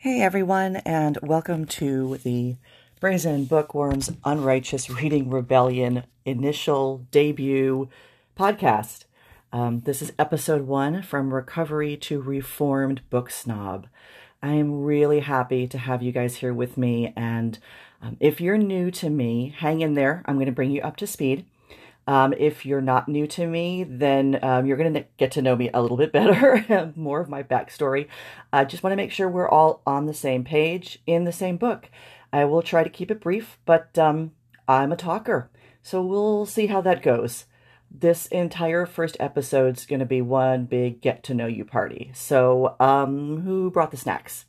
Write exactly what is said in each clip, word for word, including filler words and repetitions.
Hey everyone, and welcome to the Brazen Bookworms Unrighteous Reading Rebellion initial debut podcast. Um, this is episode one, From Recovery to Reformed Book Snob. I am really happy to have you guys here with me, and um, if you're new to me, hang in there. I'm going to bring you up to speed. Um, if you're not new to me, then um, you're going to get to know me a little bit better, more of my backstory. I just want to make sure we're all on the same page in the same book. I will try to keep it brief, but um, I'm a talker, so we'll see how that goes. This entire first episode's going to be one big get-to-know-you party. So um, who brought the snacks?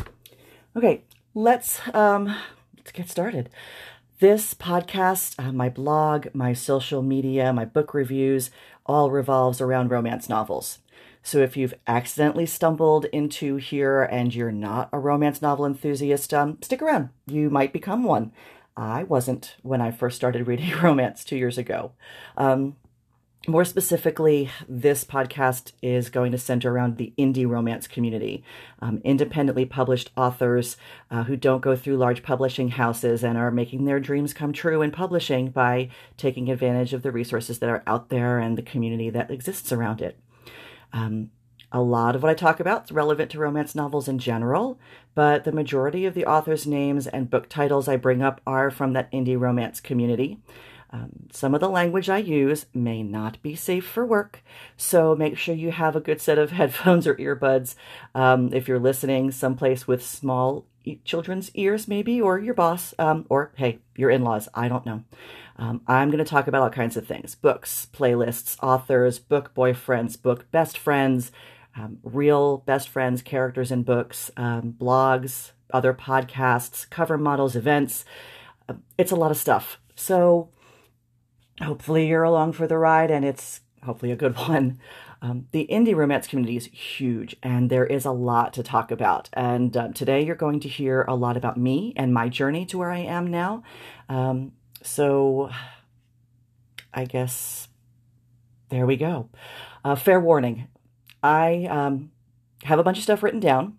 Okay, let's, um, let's get started. This podcast, uh, my blog, my social media, my book reviews, all revolves around romance novels. So if you've accidentally stumbled into here and you're not a romance novel enthusiast, um, stick around. You might become one. I wasn't when I first started reading romance two years ago. Um, More specifically, this podcast is going to center around the indie romance community, um, independently published authors uh, who don't go through large publishing houses and are making their dreams come true in publishing by taking advantage of the resources that are out there and the community that exists around it. Um, a lot of what I talk about is relevant to romance novels in general, but the majority of the authors' names and book titles I bring up are from that indie romance community. Um, some of the language I use may not be safe for work, so make sure you have a good set of headphones or earbuds. Um, if you're listening someplace with small e- children's ears, maybe, or your boss, um, or, hey, your in-laws, I don't know. Um, I'm going to talk about all kinds of things: books, playlists, authors, book boyfriends, book best friends, um, real best friends, characters in books, um, blogs, other podcasts, cover models, events. Uh, it's a lot of stuff. So hopefully you're along for the ride, and it's hopefully a good one. Um, the indie romance community is huge, and there is a lot to talk about. And uh, today you're going to hear a lot about me and my journey to where I am now. Um, so I guess there we go. Uh, fair warning. I um, have a bunch of stuff written down,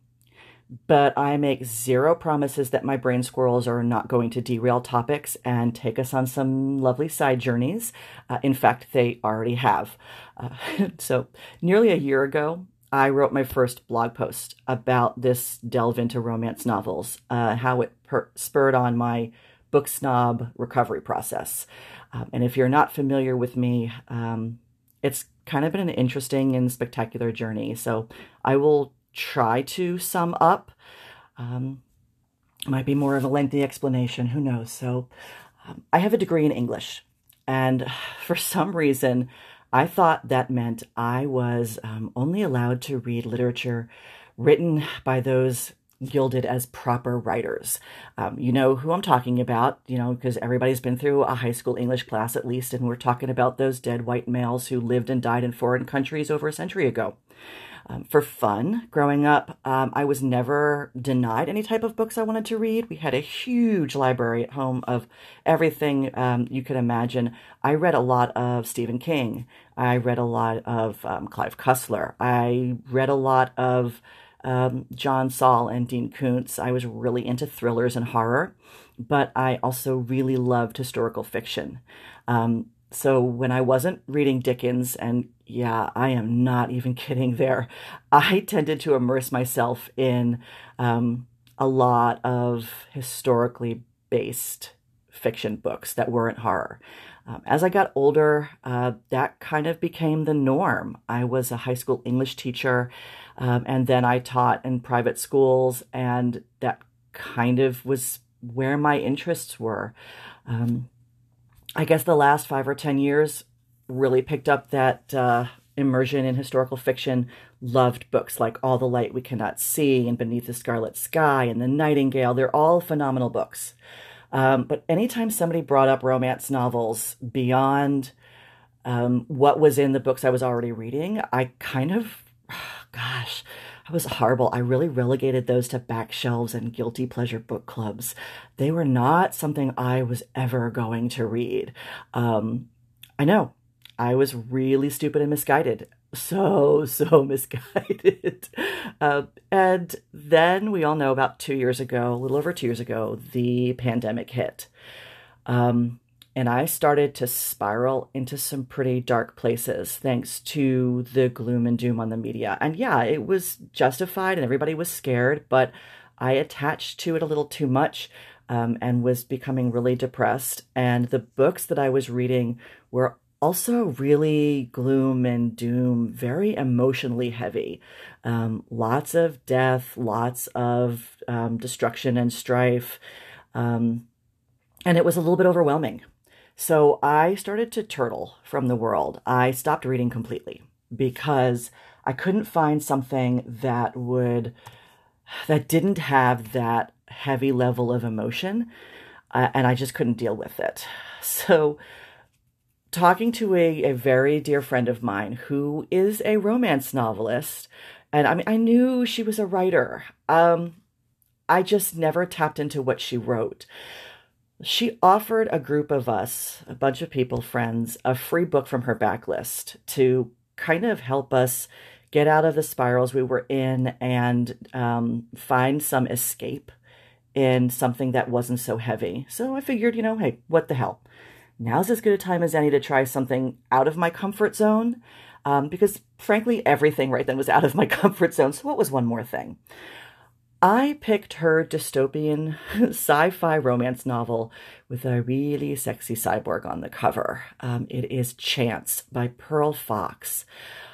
but I make zero promises that my brain squirrels are not going to derail topics and take us on some lovely side journeys. Uh, in fact, they already have. Uh, so nearly a year ago, I wrote my first blog post about this delve into romance novels, uh, how it per- spurred on my book snob recovery process. Um, and if you're not familiar with me, um, it's kind of been an interesting and spectacular journey. So I will try to sum up. Um, might be more of a lengthy explanation, who knows. So um, I have a degree in English, and for some reason I thought that meant I was um, only allowed to read literature written by those gilded as proper writers. Um, you know who I'm talking about, you know, because everybody's been through a high school English class at least, and we're talking about those dead white males who lived and died in foreign countries over a century ago. Um, for fun, growing up, um, I was never denied any type of books I wanted to read. We had a huge library at home of everything um, you could imagine. I read a lot of Stephen King. I read a lot of um, Clive Cussler. I read a lot of um, John Saul and Dean Koontz. I was really into thrillers and horror, but I also really loved historical fiction. Um, So when I wasn't reading Dickens, and yeah, I am not even kidding there, I tended to immerse myself in um, a lot of historically based fiction books that weren't horror. Um, as I got older, uh, that kind of became the norm. I was a high school English teacher, um, and then I taught in private schools, and that kind of was where my interests were. Um, I guess the last five or ten years really picked up that uh, immersion in historical fiction. Loved books like All the Light We Cannot See and Beneath the Scarlet Sky and The Nightingale. They're all phenomenal books. Um, but anytime somebody brought up romance novels beyond um, what was in the books I was already reading, I kind of, gosh, I was horrible. I really relegated those to back shelves and guilty pleasure book clubs. They were not something I was ever going to read. Um, I know, I was really stupid and misguided. so, so misguided. Uh, and then we all know about two years ago, a little over two years ago, the pandemic hit. Um, and I started to spiral into some pretty dark places thanks to the gloom and doom on the media. And yeah, it was justified and everybody was scared, but I attached to it a little too much, um, and was becoming really depressed. And the books that I was reading were also really gloom and doom, very emotionally heavy. Um, lots of death, lots of um, destruction and strife. Um, and it was a little bit overwhelming. So I started to turtle from the world. I stopped reading completely because I couldn't find something that would, that didn't have that heavy level of emotion, uh, and I just couldn't deal with it. So talking to a, a very dear friend of mine who is a romance novelist, and I mean, I knew she was a writer. Um, I just never tapped into what she wrote. She offered a group of us, a bunch of people, friends, a free book from her backlist to kind of help us get out of the spirals we were in and um, find some escape in something that wasn't so heavy. So I figured, you know, hey, what the hell? Now's as good a time as any to try something out of my comfort zone, um, because frankly, everything right then was out of my comfort zone. So what was one more thing? I picked her dystopian sci-fi romance novel with a really sexy cyborg on the cover. Um, it is Chance by Pearl Fox.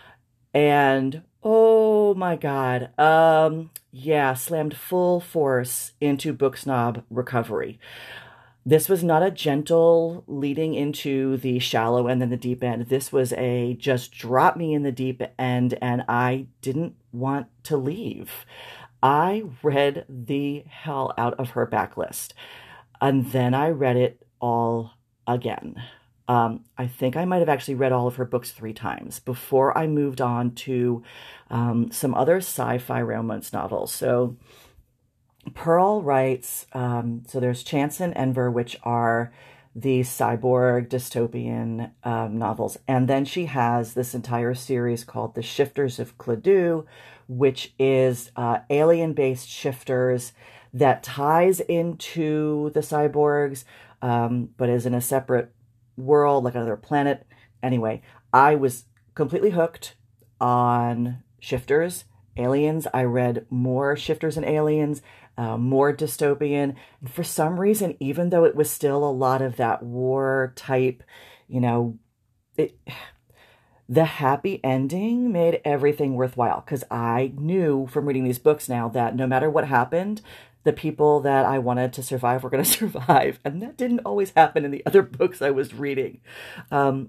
And oh my God, um, yeah, slammed full force into book snob recovery. This was not a gentle leading into the shallow end and the deep end. This was a just drop me in the deep end, and I didn't want to leave. I read the hell out of her backlist, and then I read it all again. Um, I think I might have actually read all of her books three times before I moved on to um, some other sci-fi romance novels. So Pearl writes, um, so there's Chance and Enver, which are the cyborg dystopian um, novels. And then she has this entire series called The Shifters of Cladoux, which is uh, alien-based shifters that ties into the cyborgs, um, but is in a separate world, like another planet. Anyway, I was completely hooked on shifters, aliens. I read more shifters and aliens, uh, more dystopian. And for some reason, even though it was still a lot of that war type, you know, it, the happy ending made everything worthwhile, because I knew from reading these books now that no matter what happened, the people that I wanted to survive were going to survive. And that didn't always happen in the other books I was reading. Um,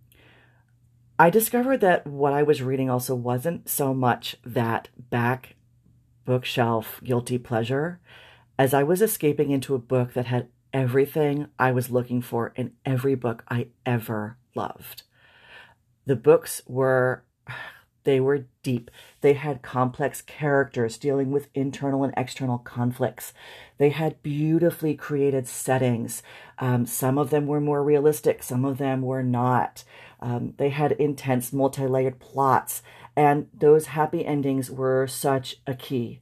I discovered that what I was reading also wasn't so much that back bookshelf guilty pleasure, as I was escaping into a book that had everything I was looking for in every book I ever loved. The books were, they were deep. They had complex characters dealing with internal and external conflicts. They had beautifully created settings. Um, some of them were more realistic. Some of them were not. Um, they had intense multi-layered plots. And those happy endings were such a key.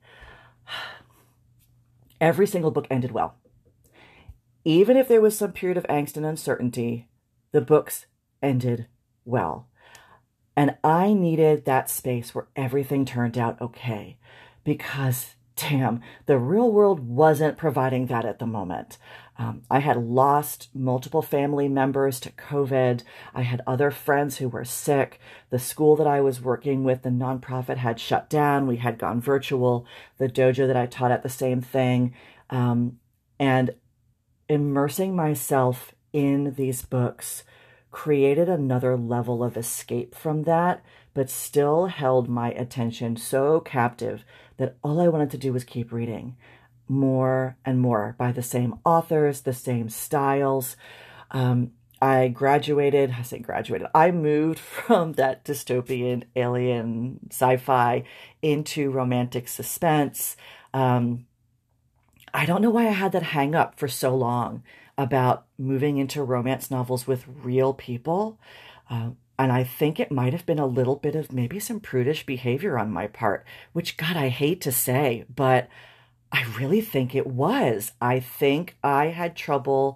Every single book ended well. Even if there was some period of angst and uncertainty, the books ended well. And I needed that space where everything turned out okay, because damn, the real world wasn't providing that at the moment. Um, I had lost multiple family members to COVID. I had other friends who were sick. The school that I was working with, the nonprofit, had shut down. We had gone virtual. The dojo that I taught at, the same thing. Um, and immersing myself in these books created another level of escape from that, but still held my attention so captive that all I wanted to do was keep reading more and more by the same authors, the same styles. Um, I graduated, I say graduated, I moved from that dystopian alien sci-fi into romantic suspense. Um, I don't know why I had that hang up for so long about moving into romance novels with real people. Uh, And I think it might have been a little bit of maybe some prudish behavior on my part, which, God, I hate to say, but I really think it was. I think I had trouble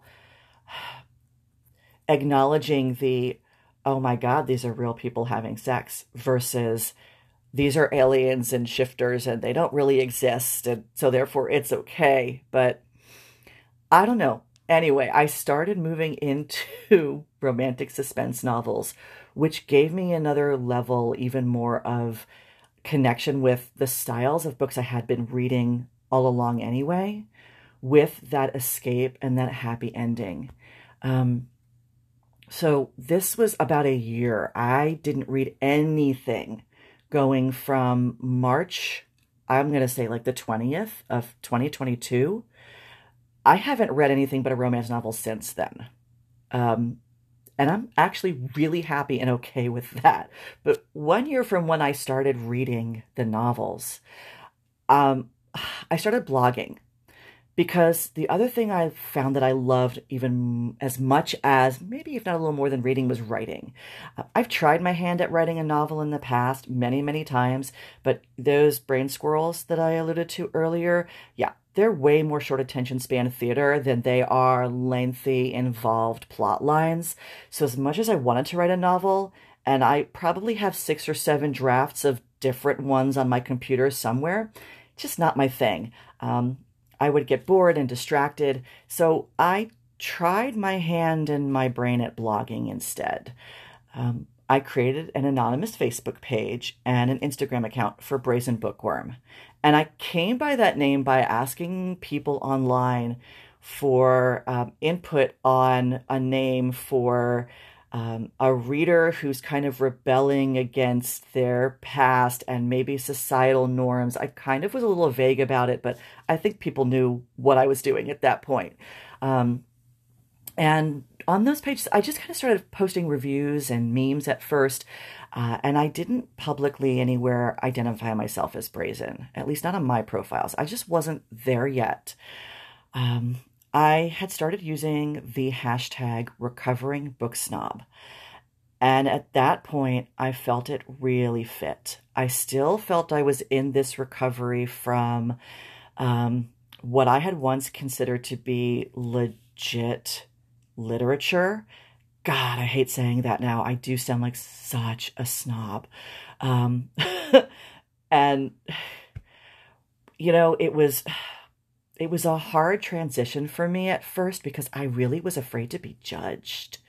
acknowledging the, oh my God, these are real people having sex versus these are aliens and shifters and they don't really exist. And so therefore it's okay. But I don't know. Anyway, I started moving into romantic suspense novels, which gave me another level, even more of connection with the styles of books I had been reading all along anyway, with that escape and that happy ending. Um, so this was about a year. I didn't read anything going from March, I'm going to say like the twentieth of twenty twenty-two. I haven't read anything but a romance novel since then. Um, and I'm actually really happy and okay with that. But one year from when I started reading the novels, um, I started blogging. Because the other thing I found that I loved even as much as, maybe if not a little more than reading, was writing. Uh, I've tried my hand at writing a novel in the past many, many times, but those brain squirrels that I alluded to earlier, yeah, they're way more short attention span theater than they are lengthy, involved plot lines. So as much as I wanted to write a novel, and I probably have six or seven drafts of different ones on my computer somewhere, just not my thing. Um, I would get bored and distracted, so I tried my hand and my brain at blogging instead. Um, I created an anonymous Facebook page and an Instagram account for Brazen Bookworm, and I came by that name by asking people online for um, input on a name for Um, a reader who's kind of rebelling against their past and maybe societal norms. I kind of was a little vague about it, but I think people knew what I was doing at that point. Um, and on those pages, I just kind of started posting reviews and memes at first, uh, and I didn't publicly anywhere identify myself as Brazen, at least not on my profiles. I just wasn't there yet. Um, I had started using the hashtag recovering book snob. And at that point, I felt it really fit. I still felt I was in this recovery from um, what I had once considered to be legit literature. God, I hate saying that now. I do sound like such a snob. Um, and, you know, it was... It was a hard transition for me at first because I really was afraid to be judged.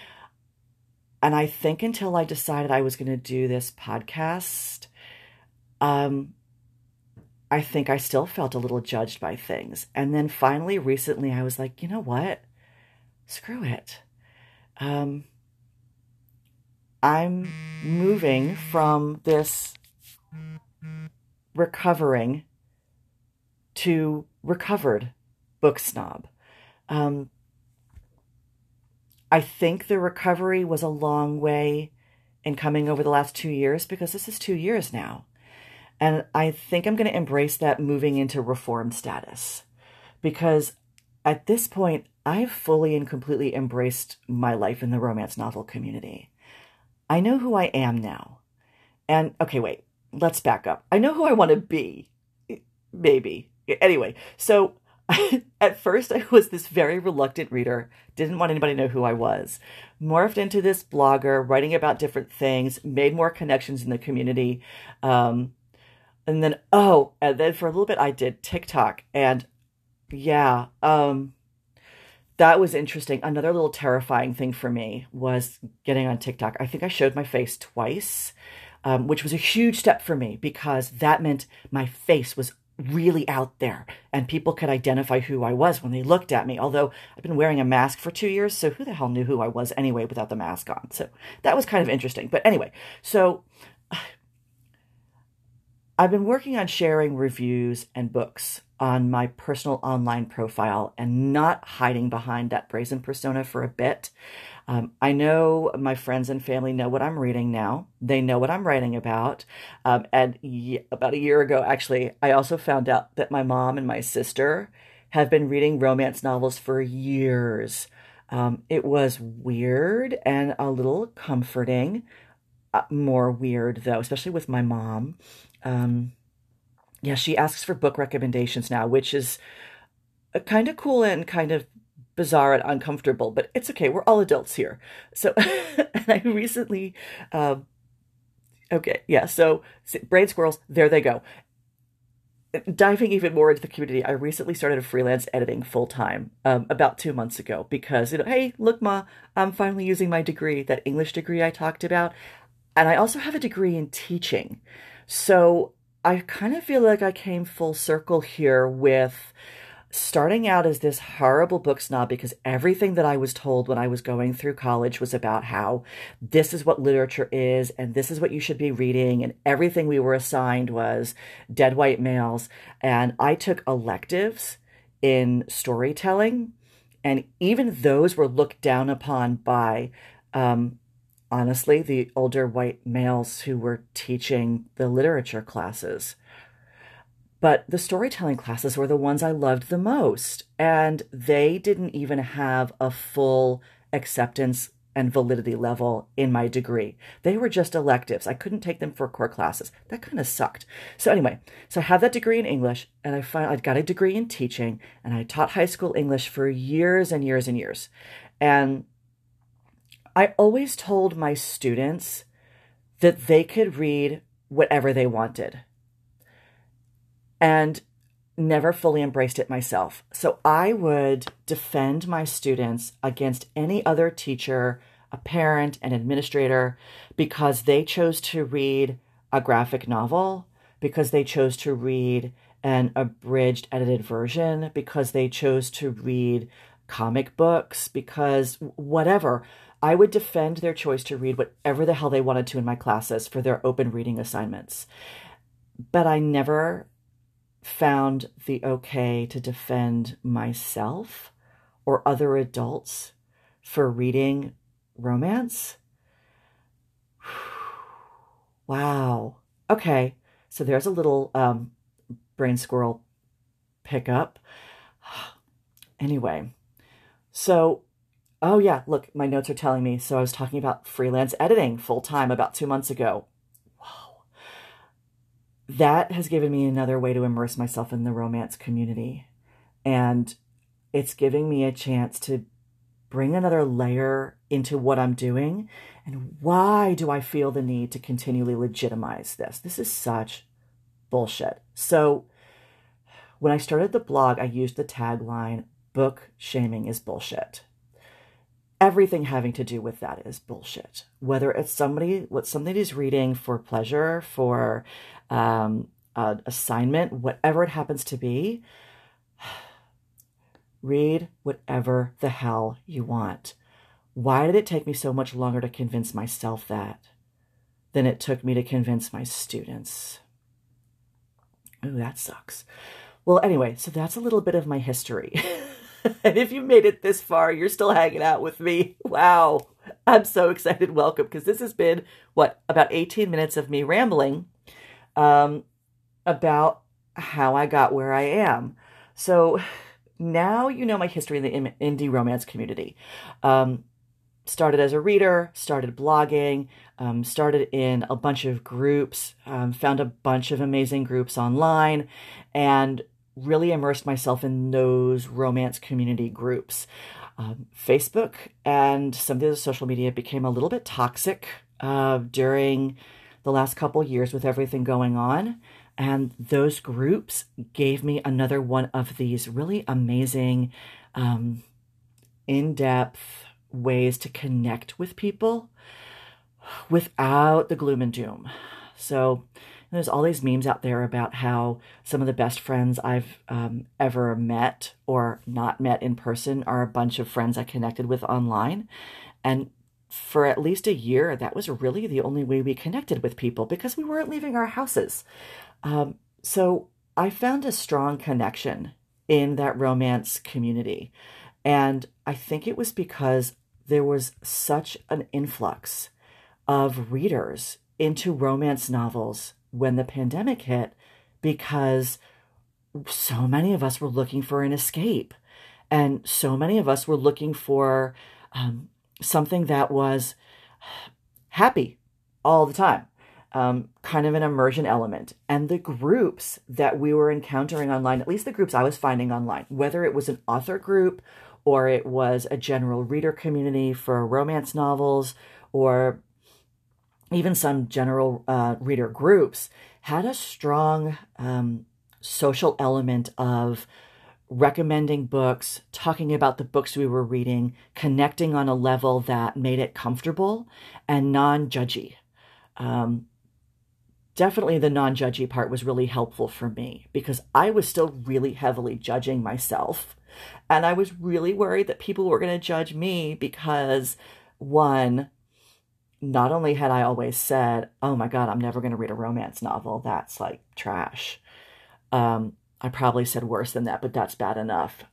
And I think until I decided I was going to do this podcast, um, I think I still felt a little judged by things. And then finally, recently, I was like, you know what? Screw it. Um, I'm moving from this recovering to recovered book snob. Um, I think the recovery was a long way in coming over the last two years because this is two years now. And I think I'm going to embrace that moving into reformed status because at this point, I've fully and completely embraced my life in the romance novel community. I know who I am now. And okay, wait, let's back up. I know who I want to be. Maybe. Anyway, so at first I was this very reluctant reader, didn't want anybody to know who I was, morphed into this blogger, writing about different things, made more connections in the community. Um, and then, oh, and then for a little bit I did TikTok. And yeah, um, that was interesting. Another little terrifying thing for me was getting on TikTok. I think I showed my face twice, um, which was a huge step for me because that meant my face was really out there and people could identify who I was when they looked at me. Although I've been wearing a mask for two years, so who the hell knew who I was anyway without the mask on? So that was kind of interesting. But anyway, so I've been working on sharing reviews and books on my personal online profile and not hiding behind that Brazen persona for a bit. Um, I know my friends and family know what I'm reading now. They know what I'm writing about. Um, and y- about a year ago, actually, I also found out that my mom and my sister have been reading romance novels for years. Um, it was weird and a little comforting, uh, more weird though, especially with my mom. Um, yeah, she asks for book recommendations now, which is kind of cool and kind of bizarre and uncomfortable, but it's okay. We're all adults here. So, and I recently, um, okay, yeah, so brain squirrels, there they go. Diving even more into the community, I recently started a freelance editing full time um, about two months ago because, you know, hey, look, Ma, I'm finally using my degree, that English degree I talked about. And I also have a degree in teaching. So I kind of feel like I came full circle here with starting out as this horrible book snob because everything that I was told when I was going through college was about how this is what literature is and this is what you should be reading, and everything we were assigned was dead white males. And I took electives in storytelling, and even those were looked down upon by, um, honestly, the older white males who were teaching the literature classes. But the storytelling classes were the ones I loved the most, and they didn't even have a full acceptance and validity level in my degree. They were just electives. I couldn't take them for core classes. That kind of sucked. So anyway, so I have that degree in English, and I find I got a degree in teaching, and I taught high school English for years and years and years. And I always told my students that they could read whatever they wanted, and never fully embraced it myself. So I would defend my students against any other teacher, a parent, an administrator, because they chose to read a graphic novel, because they chose to read an abridged edited version, because they chose to read comic books, because whatever. I would defend their choice to read whatever the hell they wanted to in my classes for their open reading assignments. But I never found the okay to defend myself or other adults for reading romance. Wow. Okay. So there's a little um, brain squirrel pickup. Anyway, so, oh yeah, look, my notes are telling me. So I was talking about freelance editing full time about two months ago. That has given me another way to immerse myself in the romance community. And it's giving me a chance to bring another layer into what I'm doing. And why do I feel the need to continually legitimize this? This is such bullshit. So when I started the blog, I used the tagline, book shaming is bullshit. Everything having to do with that is bullshit. Whether it's somebody, what somebody's reading for pleasure, for um, an assignment, whatever it happens to be, read whatever the hell you want. Why did it take me so much longer to convince myself that than it took me to convince my students? Ooh, that sucks. Well, anyway, so that's a little bit of my history. And if you made it this far, you're still hanging out with me. Wow. I'm so excited. Welcome. Because this has been, what, about eighteen minutes of me rambling um, about how I got where I am. So now you know my history in the indie romance community. Um, started as a reader, started blogging, um, started in a bunch of groups, um, found a bunch of amazing groups online, and really immersed myself in those romance community groups. Um, Facebook and some of the social media became a little bit toxic uh, during the last couple years with everything going on. And those groups gave me another one of these really amazing, um, in-depth ways to connect with people without the gloom and doom. So there's all these memes out there about how some of the best friends I've um, ever met or not met in person are a bunch of friends I connected with online. And for at least a year, that was really the only way we connected with people because we weren't leaving our houses. Um, so I found a strong connection in that romance community. And I think it was because there was such an influx of readers into romance novels when the pandemic hit, because so many of us were looking for an escape. And so many of us were looking for um, something that was happy all the time, um, kind of an immersion element. And the groups that we were encountering online, at least the groups I was finding online, whether it was an author group or it was a general reader community for romance novels, or even some general uh, reader groups, had a strong um, social element of recommending books, talking about the books we were reading, connecting on a level that made it comfortable and non-judgy. Um, definitely the non-judgy part was really helpful for me, because I was still really heavily judging myself. And I was really worried that people were going to judge me because, one, not only had I always said, oh my God, I'm never going to read a romance novel. That's like trash. Um, I probably said worse than that, but that's bad enough.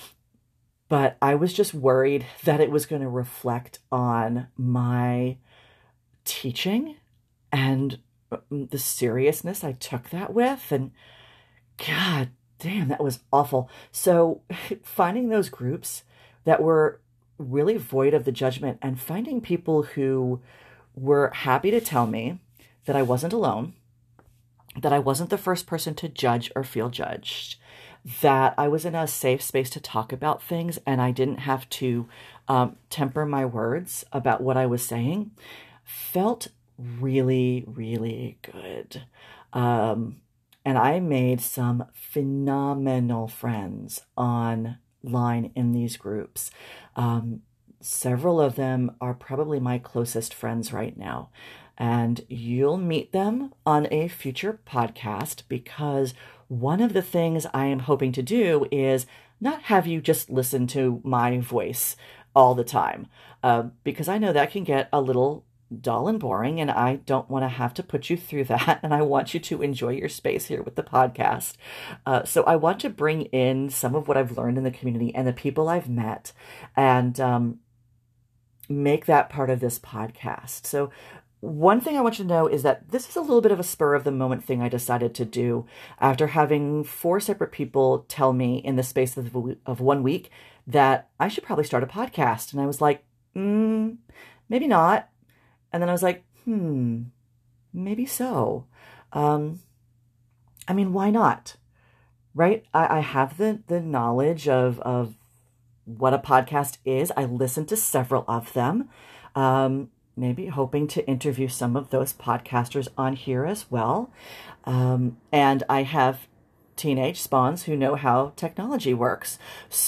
But I was just worried that it was going to reflect on my teaching and the seriousness I took that with. And God damn, that was awful. So finding those groups that were really void of the judgment, and finding people who were happy to tell me that I wasn't alone, that I wasn't the first person to judge or feel judged, that I was in a safe space to talk about things and I didn't have to um, temper my words about what I was saying, felt really, really good. Um, and I made some phenomenal friends online in these groups. Um, several of them are probably my closest friends right now. And you'll meet them on a future podcast, because one of the things I am hoping to do is not have you just listen to my voice all the time, uh, because I know that can get a little dull and boring, and I don't want to have to put you through that. And I want you to enjoy your space here with the podcast. Uh, so I want to bring in some of what I've learned in the community and the people I've met, and um, make that part of this podcast. So one thing I want you to know is that this is a little bit of a spur of the moment thing I decided to do after having four separate people tell me in the space of, of one week that I should probably start a podcast. And I was like, mm, maybe not. And then I was like, hmm, maybe so. Um, I mean, why not? Right? I, I have the, the knowledge of, of what a podcast is. I listened to several of them. Um, maybe hoping to interview some of those podcasters on here as well. Um, and I have teenage spawns who know how technology works.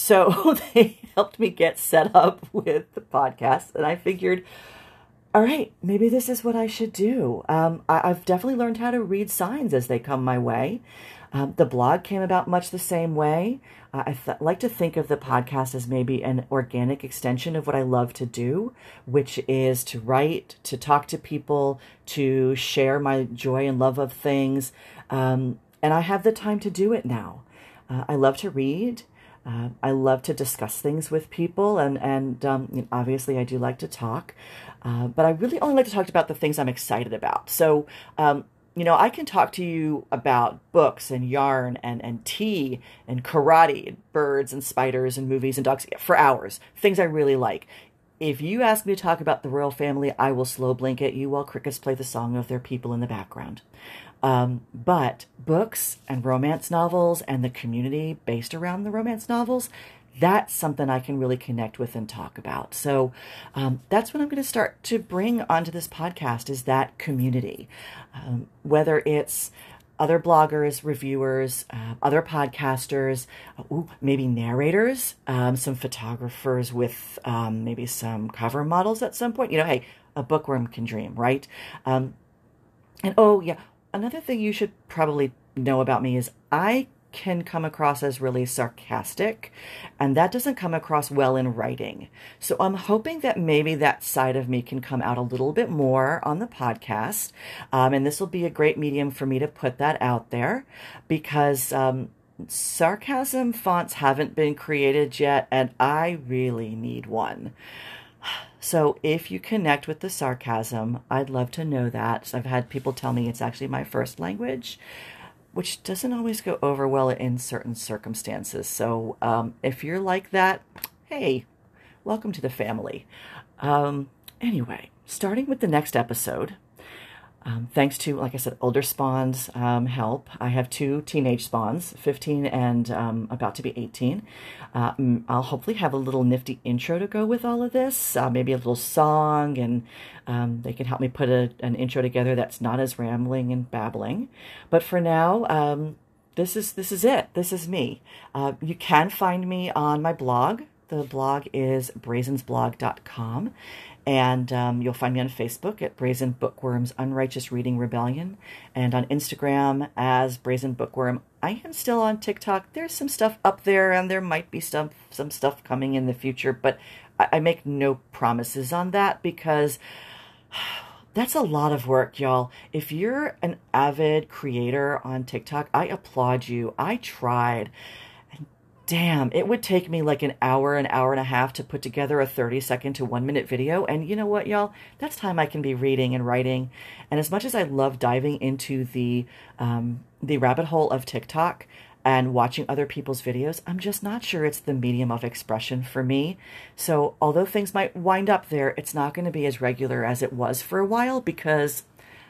So they helped me get set up with the podcast. And I figured, all right, maybe this is what I should do. Um, I, I've definitely learned how to read signs as they come my way. Um, the blog came about much the same way. Uh, I th- like to think of the podcast as maybe an organic extension of what I love to do, which is to write, to talk to people, to share my joy and love of things. Um, and I have the time to do it now. Uh, I love to read. Uh, I love to discuss things with people. And, and um, you know, obviously, I do like to talk. Uh, but I really only like to talk about the things I'm excited about. So, um, you know, I can talk to you about books and yarn and, and tea and karate and birds and spiders and movies and dogs for hours, things I really like. If you ask me to talk about the royal family, I will slow blink at you while crickets play the song of their people in the background. Um, but books and romance novels and the community based around the romance novels, that's something I can really connect with and talk about. So um, that's what I'm going to start to bring onto this podcast, is that community. Um, whether it's other bloggers, reviewers, uh, other podcasters, uh, ooh, maybe narrators, um, some photographers with um, maybe some cover models at some point. You know, hey, a bookworm can dream, right? Um, and oh, yeah, another thing you should probably know about me is I can come across as really sarcastic, and that doesn't come across well in writing. So I'm hoping that maybe that side of me can come out a little bit more on the podcast. Um, and this will be a great medium for me to put that out there, because um, sarcasm fonts haven't been created yet, and I really need one. So if you connect with the sarcasm, I'd love to know that. So I've had people tell me it's actually my first language. which doesn't always go over well in certain circumstances. So um, if you're like that, hey, welcome to the family. Um, anyway, starting with the next episode, um, thanks to, like I said, older spawns um, help. I have two teenage spawns, fifteen and um, about to be eighteen. Uh, I'll hopefully have a little nifty intro to go with all of this, uh, maybe a little song, and um, they can help me put a, an intro together that's not as rambling and babbling. But for now, um, this is this is it. This is me. Uh, you can find me on my blog. The blog is brazens blog dot com. And um, you'll find me on Facebook at Brazen Bookworms Unrighteous Reading Rebellion, and on Instagram as Brazen Bookworm. I am still on TikTok. There's some stuff up there, and there might be some some stuff coming in the future, but I, I make no promises on that because that's a lot of work, y'all. If you're an avid creator on TikTok, I applaud you. I tried. Damn, it would take me like an hour, an hour and a half to put together a thirty second to one minute video. And you know what, y'all? That's time I can be reading and writing. And as much as I love diving into the, um, the rabbit hole of TikTok and watching other people's videos, I'm just not sure it's the medium of expression for me. So although things might wind up there, it's not going to be as regular as it was for a while because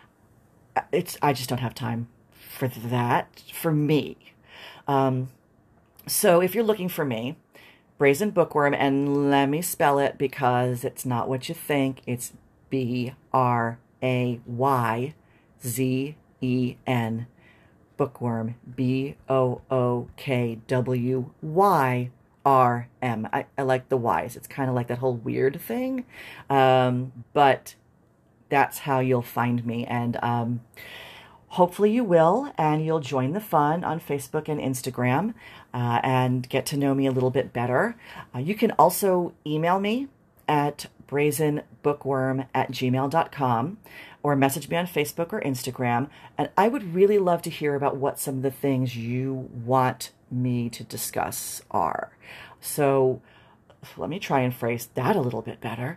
it's, I just don't have time for that, for me. Um, So if you're looking for me, Brazen Bookworm, and let me spell it because it's not what you think. It's B R A Y Z E N, Bookworm, B O O K W Y R M. I, I like the Y's. It's kind of like that whole weird thing, um, but that's how you'll find me. And um, hopefully you will, and you'll join the fun on Facebook and Instagram uh, and get to know me a little bit better. Uh, you can also email me at brazen bookworm at gmail dot com or message me on Facebook or Instagram. And I would really love to hear about what some of the things you want me to discuss are. So let me try and phrase that a little bit better.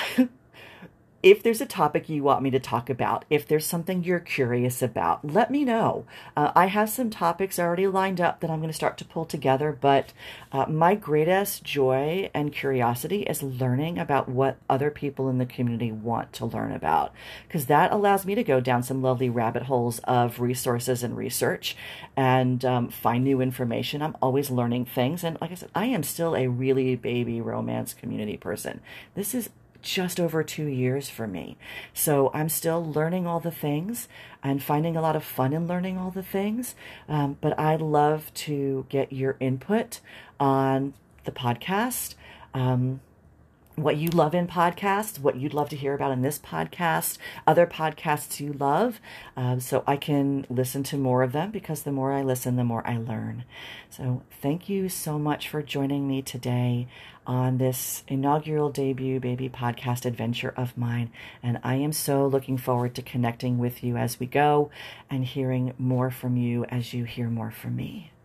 If there's a topic you want me to talk about, if there's something you're curious about, let me know. Uh, I have some topics already lined up that I'm going to start to pull together, but uh, my greatest joy and curiosity is learning about what other people in the community want to learn about, because that allows me to go down some lovely rabbit holes of resources and research and um, find new information. I'm always learning things, and like I said, I am still a really baby romance community person. This is just over two years for me. So I'm still learning all the things and finding a lot of fun in learning all the things. Um, but I'd love to get your input on the podcast, um, what you love in podcasts, what you'd love to hear about in this podcast, other podcasts you love, um, so I can listen to more of them, because the more I listen, the more I learn. So thank you so much for joining me today on this inaugural debut baby podcast adventure of mine. And I am so looking forward to connecting with you as we go and hearing more from you as you hear more from me.